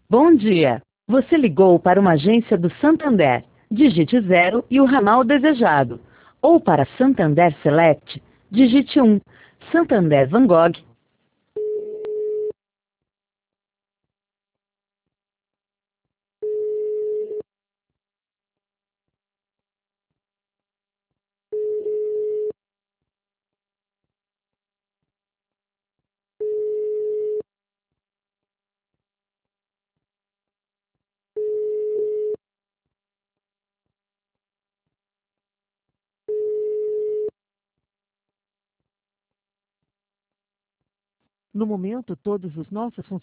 Bom dia. Você ligou para uma agência do Santander. Digite 0 e o ramal desejado. Ou para Santander Select, digite 1. Santander Van Gogh. No momento, todos os nossos